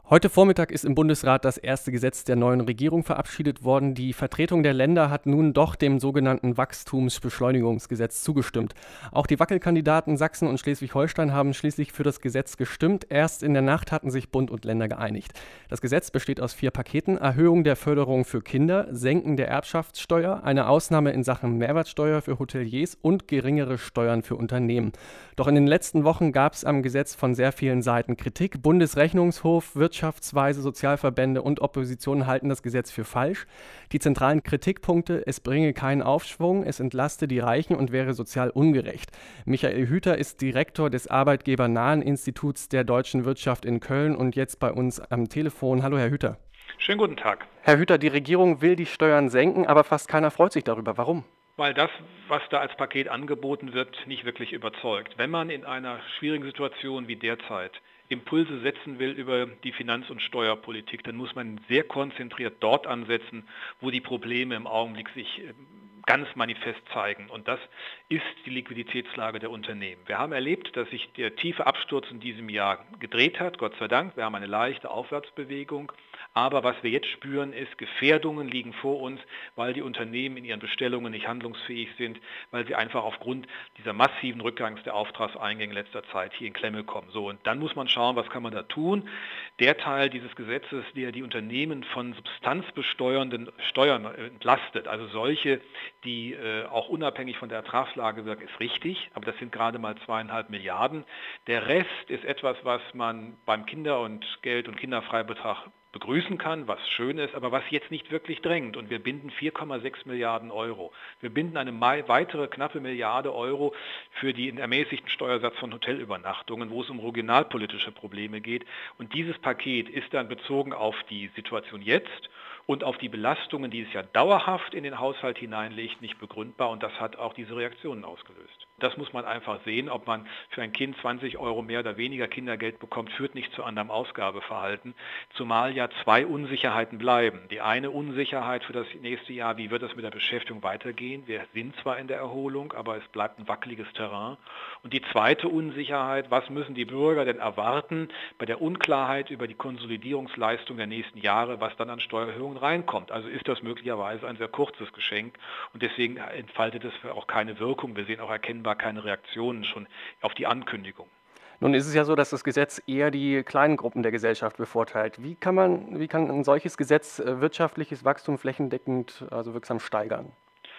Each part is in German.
Heute Vormittag ist im Bundesrat das erste Gesetz der neuen Regierung verabschiedet worden. Die Vertretung der Länder hat nun doch dem sogenannten Wachstumsbeschleunigungsgesetz zugestimmt. Auch die Wackelkandidaten Sachsen und Schleswig-Holstein haben schließlich für das Gesetz gestimmt. Erst in der Nacht hatten sich Bund und Länder geeinigt. Das Gesetz besteht aus 4 Paketen: Erhöhung der Förderung für Kinder, Senken der Erbschaftssteuer, eine Ausnahme in Sachen Mehrwertsteuer für Hoteliers und geringere Steuern für Unternehmen. Doch in den letzten Wochen gab es am Gesetz von sehr vielen Seiten Kritik. Bundesrechnungshof, Wirtschaftsweise, Sozialverbände und Opposition halten das Gesetz für falsch. Die zentralen Kritikpunkte: Es bringe keinen Aufschwung, es entlaste die Reichen und wäre sozial ungerecht. Michael Hüter ist Direktor des Arbeitgebernahen Instituts der deutschen Wirtschaft in Köln und jetzt bei uns am Telefon. Hallo, Herr Hüter. Schönen guten Tag. Herr Hüter, die Regierung will die Steuern senken, aber fast keiner freut sich darüber. Warum? Weil das, was da als Paket angeboten wird, nicht wirklich überzeugt. Wenn man in einer schwierigen Situation wie derzeit Impulse setzen will über die Finanz- und Steuerpolitik, dann muss man sehr konzentriert dort ansetzen, wo die Probleme im Augenblick sich ganz manifest zeigen. Und das ist die Liquiditätslage der Unternehmen. Wir haben erlebt, dass sich der tiefe Absturz in diesem Jahr gedreht hat, Gott sei Dank. Wir haben eine leichte Aufwärtsbewegung. Aber was wir jetzt spüren, ist, Gefährdungen liegen vor uns, weil die Unternehmen in ihren Bestellungen nicht handlungsfähig sind, weil sie einfach aufgrund dieser massiven Rückgangs der Auftragseingänge in letzter Zeit hier in Klemme kommen. So, und dann muss man schauen, was kann man da tun. Der Teil dieses Gesetzes, der die Unternehmen von substanzbesteuernden Steuern entlastet, also solche, die auch unabhängig von der Ertragslage wirken, ist richtig, aber das sind gerade mal 2,5 Milliarden. Der Rest ist etwas, was man beim Kinder- und Geld- und Kinderfreibetrag begrüßen kann, was schön ist, aber was jetzt nicht wirklich drängt. Und wir binden 4,6 Milliarden Euro. Wir binden eine weitere knappe Milliarde Euro für den ermäßigten Steuersatz von Hotelübernachtungen, wo es um regionalpolitische Probleme geht. Und dieses Paket ist dann bezogen auf die Situation jetzt und auf die Belastungen, die es ja dauerhaft in den Haushalt hineinlegt, nicht begründbar. Und das hat auch diese Reaktionen ausgelöst. Das muss man einfach sehen, ob man für ein Kind 20 Euro mehr oder weniger Kindergeld bekommt, führt nicht zu anderem Ausgabeverhalten, zumal ja 2 Unsicherheiten bleiben. Die eine Unsicherheit für das nächste Jahr: Wie wird es mit der Beschäftigung weitergehen? Wir sind zwar in der Erholung, aber es bleibt ein wackeliges Terrain. Und die zweite Unsicherheit: Was müssen die Bürger denn erwarten bei der Unklarheit über die Konsolidierungsleistung der nächsten Jahre, was dann an Steuererhöhungen reinkommt? Also ist das möglicherweise ein sehr kurzes Geschenk und deswegen entfaltet es auch keine Wirkung. Wir sehen auch erkennbar keine Reaktionen schon auf die Ankündigung. Nun ist es ja so, dass das Gesetz eher die kleinen Gruppen der Gesellschaft bevorteilt. Wie kann ein solches Gesetz wirtschaftliches Wachstum flächendeckend, also wirksam steigern?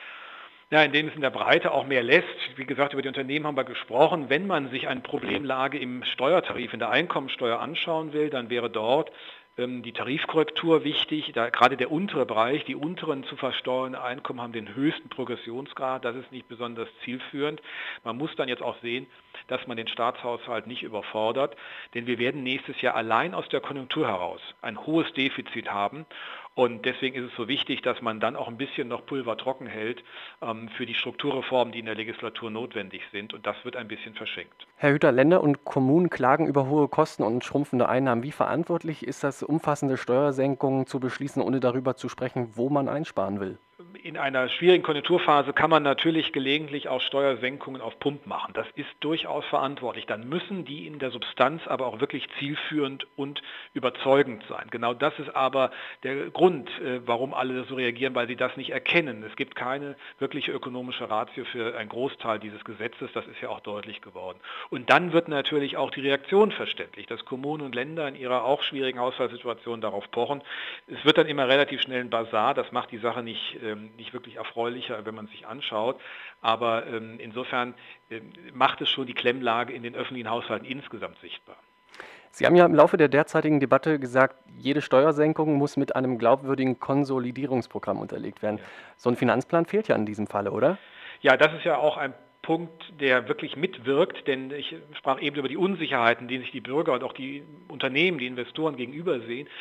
Ja, indem es in der Breite auch mehr lässt. Wie gesagt, über die Unternehmen haben wir gesprochen. Wenn man sich eine Problemlage im Steuertarif, in der Einkommensteuer anschauen will, dann wäre dort die Tarifkorrektur wichtig. Da gerade der untere Bereich, die unteren zu versteuernden Einkommen haben den höchsten Progressionsgrad. Das ist nicht besonders zielführend. Man muss dann jetzt auch sehen, dass man den Staatshaushalt nicht überfordert, denn wir werden nächstes Jahr allein aus der Konjunktur heraus ein hohes Defizit haben. Und deswegen ist es so wichtig, dass man dann auch ein bisschen noch Pulver trocken hält für die Strukturreformen, die in der Legislatur notwendig sind. Und das wird ein bisschen verschenkt. Herr Hüter, Länder und Kommunen klagen über hohe Kosten und schrumpfende Einnahmen. Wie verantwortlich ist das, umfassende Steuersenkungen zu beschließen, ohne darüber zu sprechen, wo man einsparen will? In einer schwierigen Konjunkturphase kann man natürlich gelegentlich auch Steuersenkungen auf Pump machen. Das ist durchaus verantwortlich. Dann müssen die in der Substanz aber auch wirklich zielführend und überzeugend sein. Genau das ist aber der Grund, warum alle so reagieren, weil sie das nicht erkennen. Es gibt keine wirkliche ökonomische Ratio für einen Großteil dieses Gesetzes. Das ist ja auch deutlich geworden. Und dann wird natürlich auch die Reaktion verständlich, dass Kommunen und Länder in ihrer auch schwierigen Haushaltssituation darauf pochen. Es wird dann immer relativ schnell ein Basar. Das macht die Sache nicht wirklich erfreulicher, wenn man sich anschaut. Aber insofern macht es schon die Klemmlage in den öffentlichen Haushalten insgesamt sichtbar. Sie haben ja im Laufe der derzeitigen Debatte gesagt, jede Steuersenkung muss mit einem glaubwürdigen Konsolidierungsprogramm unterlegt werden. Ja. So ein Finanzplan fehlt ja in diesem Falle, oder? Ja, das ist ja auch ein Punkt, der wirklich mitwirkt, denn ich sprach eben über die Unsicherheiten, denen sich die Bürger und auch die Unternehmen, die Investoren gegenüber sehen.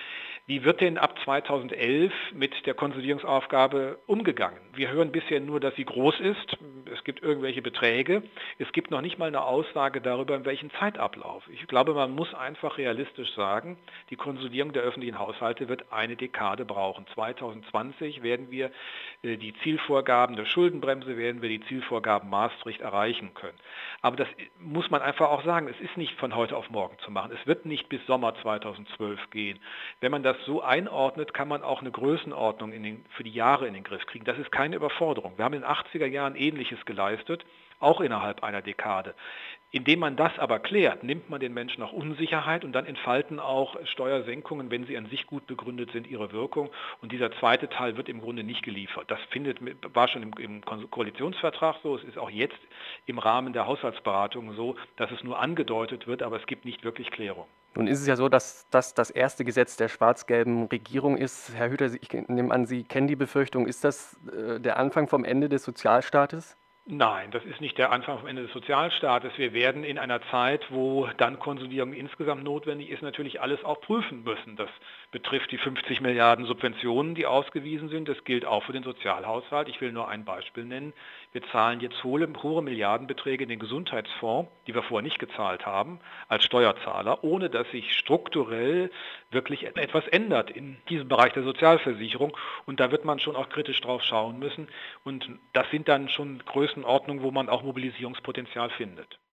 Wie wird denn ab 2011 mit der Konsolidierungsaufgabe umgegangen? Wir hören bisher nur, dass sie groß ist. Es gibt irgendwelche Beträge. Es gibt noch nicht mal eine Aussage darüber, in welchem Zeitablauf. Ich glaube, man muss einfach realistisch sagen, die Konsolidierung der öffentlichen Haushalte wird eine Dekade brauchen. 2020 werden wir die Zielvorgaben der Schuldenbremse, werden wir die Zielvorgaben Maastricht erreichen können. Aber das muss man einfach auch sagen, es ist nicht von heute auf morgen zu machen. Es wird nicht bis Sommer 2012 gehen. Wenn man das so einordnet, kann man auch eine Größenordnung für die Jahre in den Griff kriegen. Das ist keine Überforderung. Wir haben in den 80er Jahren Ähnliches geleistet, auch innerhalb einer Dekade. Indem man das aber klärt, nimmt man den Menschen auch Unsicherheit und dann entfalten auch Steuersenkungen, wenn sie an sich gut begründet sind, ihre Wirkung. Und dieser zweite Teil wird im Grunde nicht geliefert. Das war schon im Koalitionsvertrag so. Es ist auch jetzt im Rahmen der Haushaltsberatung so, dass es nur angedeutet wird, aber es gibt nicht wirklich Klärung. Nun ist es ja so, dass das das erste Gesetz der schwarz-gelben Regierung ist. Herr Hütter, ich nehme an, Sie kennen die Befürchtung. Ist das der Anfang vom Ende des Sozialstaates? Nein, das ist nicht der Anfang vom Ende des Sozialstaates. Wir werden in einer Zeit, wo dann Konsolidierung insgesamt notwendig ist, natürlich alles auch prüfen müssen. Das betrifft die 50 Milliarden Subventionen, die ausgewiesen sind. Das gilt auch für den Sozialhaushalt. Ich will nur ein Beispiel nennen. Wir zahlen jetzt hohe Milliardenbeträge in den Gesundheitsfonds, die wir vorher nicht gezahlt haben, als Steuerzahler, ohne dass sich strukturell wirklich etwas ändert in diesem Bereich der Sozialversicherung. Und da wird man schon auch kritisch drauf schauen müssen. Und das sind dann schon Größenordnungen, wo man auch Mobilisierungspotenzial findet.